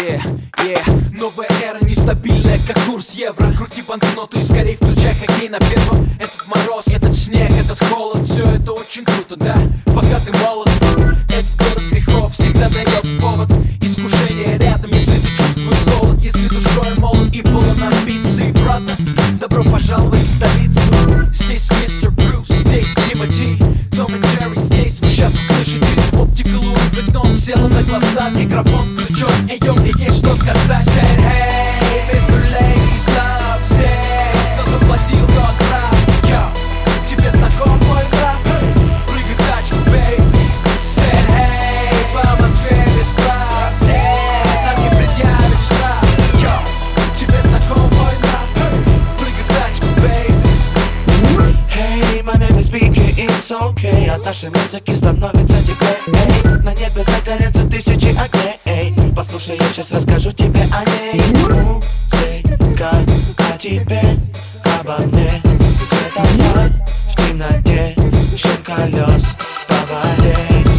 Новая эра нестабильная, как курс евро. Крути банкноту и скорей включай хоккей на первом. Этот мороз, этот снег, этот холод, все это очень круто, да, пока ты молод. Этот город грехов всегда дает повод. Искушение рядом, если ты чувствуешь голод. Если душой молод и полон амбиций, брата, добро пожаловать в столицу. Здесь мистер Брюс, здесь Тимоти, Том и Джерри, здесь вы сейчас услышите. Оптика Луи Vuitton села на глаза, микрофон включен. Эй, йо, мне есть что сказать. Said, hey, Mr. Ladies Love здесь. Кто заплатил, тот прав. Йо, тебе знаком мой брат? Прыгай в тачку, baby. Said, hey, по Москве без прав здесь. Нам не предъявят штраф. Йо, тебе знаком мой брат? Прыгай в тачку, baby. Hey, my name is BK, it's okay. От нашей музыки становится теплее. На небе загорятся тысячи огней. Послушай, я сейчас расскажу тебе о ней. Музыка о тебе, обо мне. Светофор в темноте, шум колес по воде.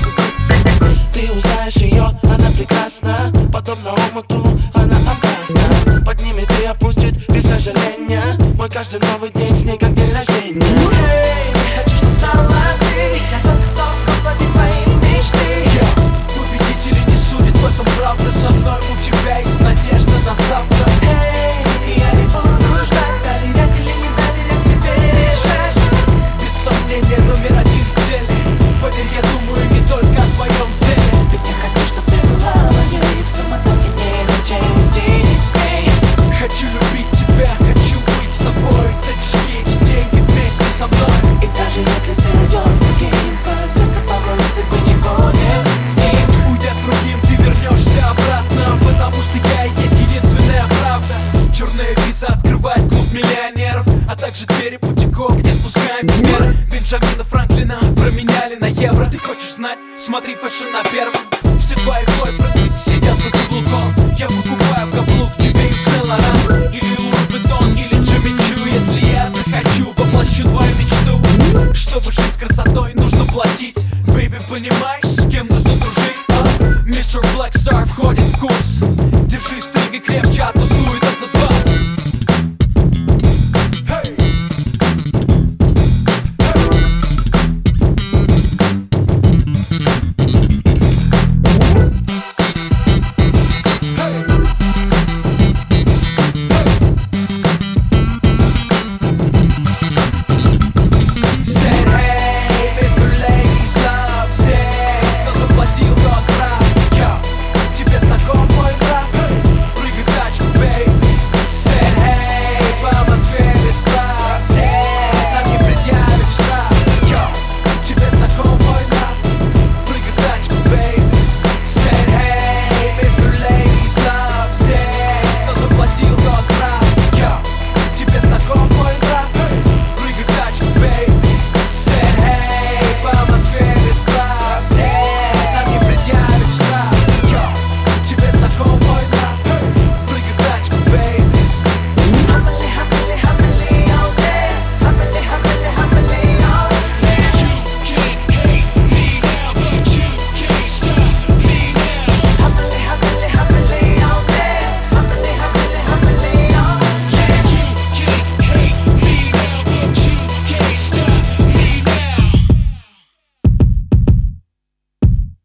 Ты узнаешь ее, она прекрасна. Подобно омуту, она опасна. Поднимет и опустит без сожаления. Мой каждый новый день с ней как день рождения. Хочу, чтоб стала ты. Я тот, кто воплотит твои мечты. Победители не судят, в этом правда. Со мной у тебя есть надежда на завтра. Я не буду ждать, доверять или не доверять, тебе решать. Без сомнения номер один в деле. Поверь, я думаю не только о твоем деле. Ведь я хочу, чтоб ты была моей. В суматохе дней и ночей уйди не смей. Хочу любить тебя, хочу быть с тобой. Так жги эти деньги вместе со мной. И даже если ты уйдешь с другим, твое сердце полно, если бы не будет с ним. Уйдя с другим, ты вернешься обратно. Потому что я и есть единственная правда. Черная виза открывает клуб миллионеров, а также двери бутиков, где спускаем без меры. Бенджамина Франклина променяли на евро. Ты хочешь знать? Смотри фэшн на первом. Все твои бойфренды сидят под каблуком. Я покупаю каблук тебе и Сен-Лоран. Или Луи Vuitton, или Джимми Чу. Если я захочу, воплощу твою мечту. Чтобы жить с красотой, нужно платить. Бэйби, понимаешь, с кем нужно дружить? Мистер Black Star входит в курс. Держи строго крепче, а то